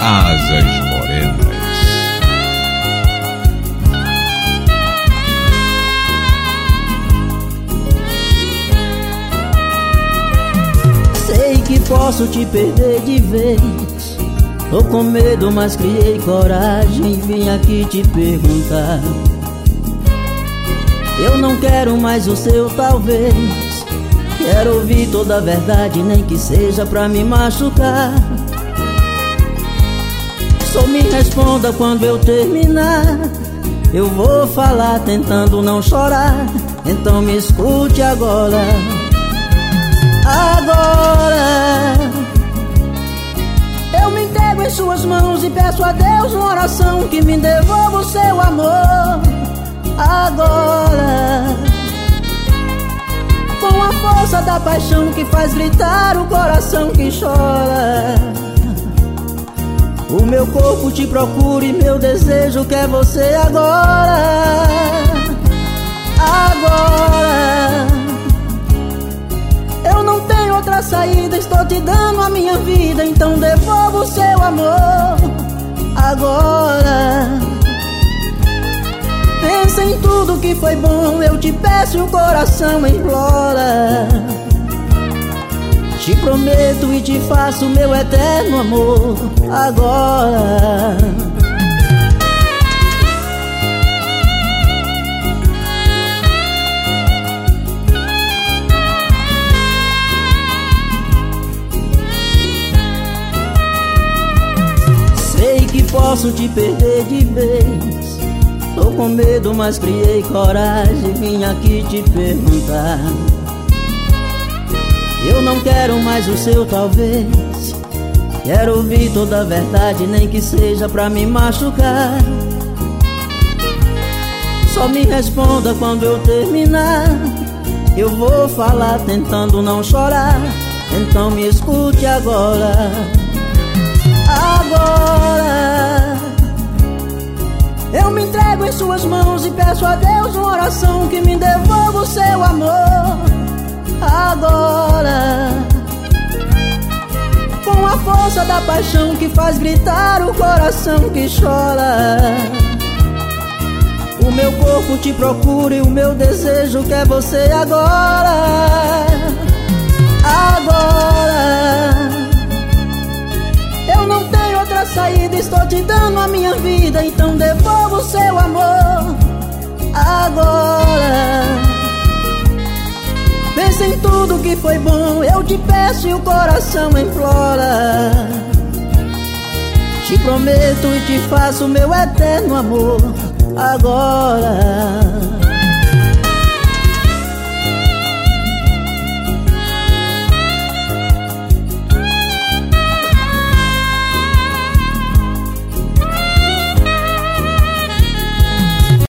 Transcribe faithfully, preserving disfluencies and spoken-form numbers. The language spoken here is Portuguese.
Asas Morenas. Sei que posso te perder de vez. Tô com medo, mas criei coragem e vim aqui te perguntar. Eu não quero mais o seu talvez. Quero ouvir toda a verdade, nem que seja pra me machucar. Só me responda quando eu terminar. Eu vou falar tentando não chorar. Então me escute agora. Agora eu me entrego em suas mãos e peço a Deus uma oração que me devolva o seu amor. Agora, com a força da paixão que faz gritar o coração que chora, o meu corpo te procura e meu desejo quer você agora. Agora, eu não tenho outra saída, estou te dando a minha vida, então devolva o seu amor. Agora, pensa em tudo que foi bom, eu te peço e o coração implora. Te prometo e te faço meu eterno amor. Agora, sei que posso te perder de vez. Tô com medo, mas criei coragem, vim aqui te perguntar. Eu não quero mais o seu talvez. Quero ouvir toda a verdade, nem que seja pra me machucar. Só me responda quando eu terminar. Eu vou falar tentando não chorar. Então me escute agora. Agora, eu me entrego em suas mãos e peço a Deus uma oração que me devolva o seu amor. Agora, com a força da paixão que faz gritar o coração que chora, o meu corpo te procura e o meu desejo quer você agora. Agora, eu não tenho outra saída, estou te dando a minha vida, então devolva o seu amor. Agora, pensa em tudo que foi bom, eu te peço e o coração implora. Te prometo e te faço meu eterno amor. Agora,